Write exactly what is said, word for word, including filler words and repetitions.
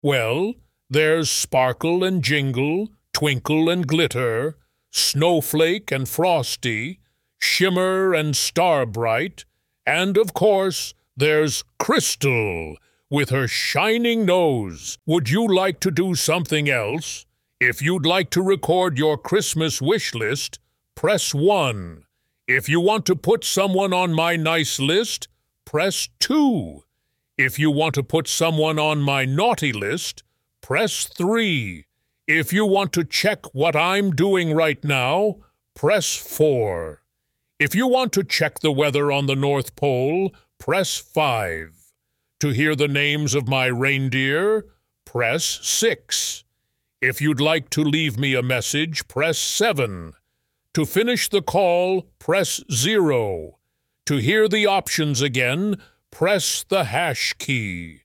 Well, there's Sparkle and Jingle, Twinkle and Glitter, Snowflake and Frosty, Shimmer and Starbright, and of course, there's Crystal with her shining nose. Would you like to do something else? If you'd like to record your Christmas wish list, press one. If you want to put someone on my nice list, press two. If you want to put someone on my naughty list, press three. If you want to check what I'm doing right now, press four. If you want to check the weather on the North Pole, press five. To hear the names of my reindeer, press six. If you'd like to leave me a message, press seven. To finish the call, press zero. To hear the options again, press the hash key.